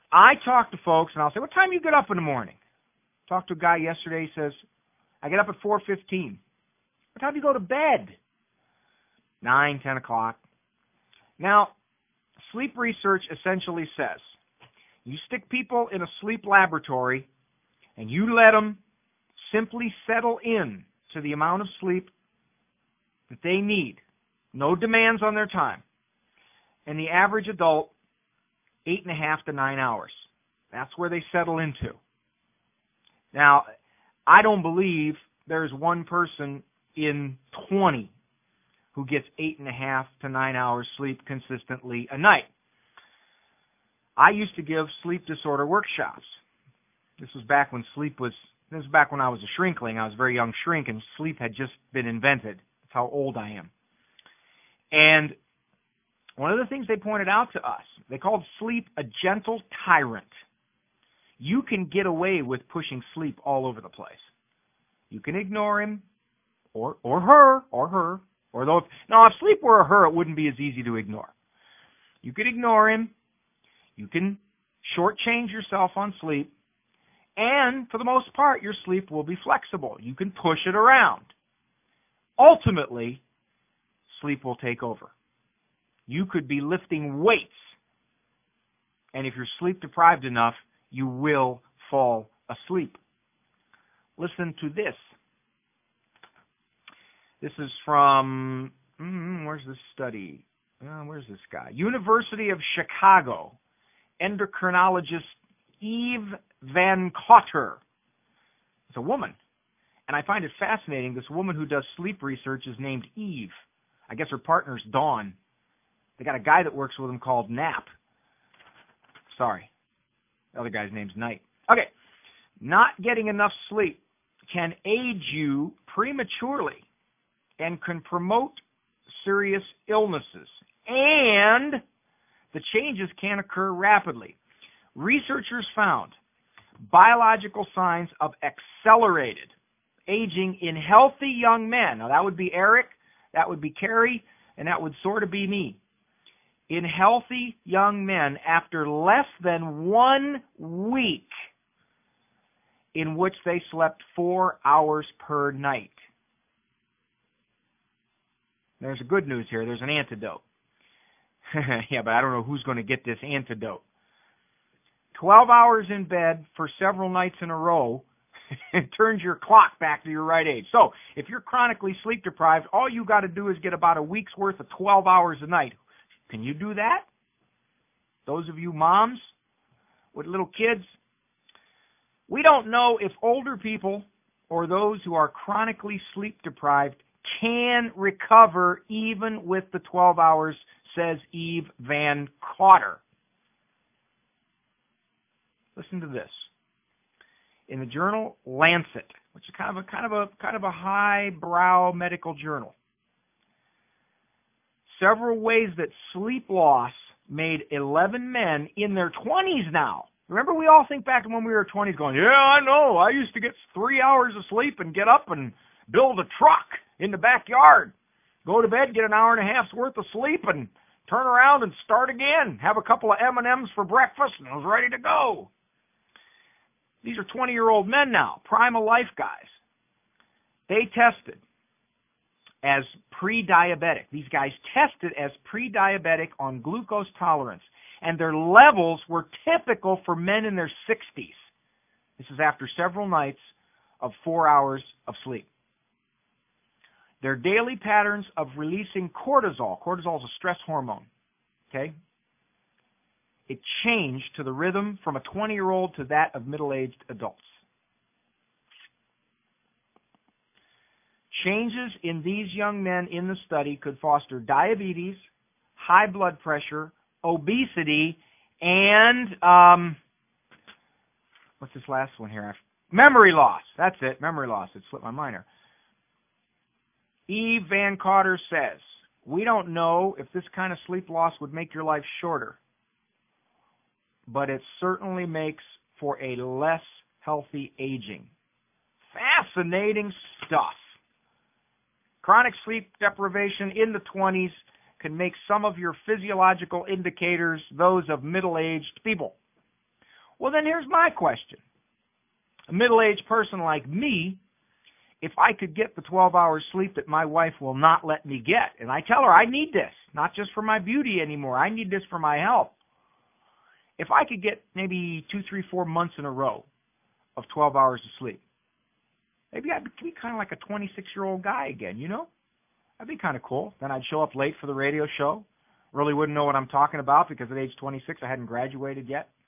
I talk to folks, and I'll say, what time do you get up in the morning? Talked to a guy yesterday. He says, I get up at 4:15. What time do you go to bed? 9, 10 o'clock. Now, sleep research essentially says, you stick people in a sleep laboratory, and you let them simply settle in to the amount of sleep that they need. No demands on their time. And the average adult, 8.5 to 9 hours. That's where they settle into. Now, I don't believe there's one person in 20 who gets 8.5 to 9 hours sleep consistently a night. I used to give sleep disorder workshops. This was back when I was a shrinkling. I was a very young shrink, and sleep had just been invented. That's how old I am. And one of the things they pointed out to us, they called sleep a gentle tyrant. You can get away with pushing sleep all over the place. You can ignore him, or her. Although, if sleep were a her, it wouldn't be as easy to ignore. You could ignore him. You can shortchange yourself on sleep. And for the most part, your sleep will be flexible. You can push it around. Ultimately, sleep will take over. You could be lifting weights, and if you're sleep deprived enough, you will fall asleep. Listen to this. This is from, where's this study? Where's this guy? University of Chicago, endocrinologist Eve Van Cotter. It's a woman. And I find it fascinating. This woman who does sleep research is named Eve. I guess her partner's Dawn. They got a guy that works with them called Nap. Sorry. The other guy's name's Knight. Okay. Not getting enough sleep can age you prematurely and can promote serious illnesses. And the changes can occur rapidly. Researchers found biological signs of accelerated aging in healthy young men. Now, that would be Eric, that would be Carrie, and that would sort of be me. In healthy young men after less than 1 week in which they slept 4 hours per night. There's a good news here. There's an antidote. Yeah, but I don't know who's going to get this antidote. 12 hours in bed for several nights in a row turns your clock back to your right age. So if you're chronically sleep deprived, all you got to do is get about a week's worth of 12 hours a night. Can you do that? Those of you moms with little kids, we don't know if older people or those who are chronically sleep deprived can recover even with the 12 hours, says Eve Van Cotter. Listen to this. In the journal Lancet, which is kind of a highbrow medical journal, several ways that sleep loss made 11 men in their 20s now. Remember, we all think back to when we were 20s going, yeah, I know, I used to get 3 hours of sleep and get up and build a truck in the backyard. Go to bed, get an hour and a half's worth of sleep, and turn around and start again. Have a couple of M&Ms for breakfast, and I was ready to go. These are 20-year-old men now, primal life guys. They tested as pre-diabetic. These guys tested as pre-diabetic on glucose tolerance, and their levels were typical for men in their 60s. This is after several nights of 4 hours of sleep. Their daily patterns of releasing cortisol. Cortisol is a stress hormone, okay? It changed to the rhythm from a 20-year-old to that of middle-aged adults. Changes in these young men in the study could foster diabetes, high blood pressure, obesity, and, what's this last one here? Memory loss. That's it, memory loss. It slipped my mind here. Eve Van Cotter says, we don't know if this kind of sleep loss would make your life shorter, but it certainly makes for a less healthy aging. Fascinating stuff. Chronic sleep deprivation in the 20s can make some of your physiological indicators those of middle-aged people. Well, then here's my question. A middle-aged person like me, if I could get the 12 hours sleep that my wife will not let me get, and I tell her I need this, not just for my beauty anymore, I need this for my health. If I could get maybe 2, 3, 4 months in a row of 12 hours of sleep, maybe I'd be kind of like a 26-year-old guy again, you know? That'd be kind of cool. Then I'd show up late for the radio show. Really wouldn't know what I'm talking about because at age 26 I hadn't graduated yet.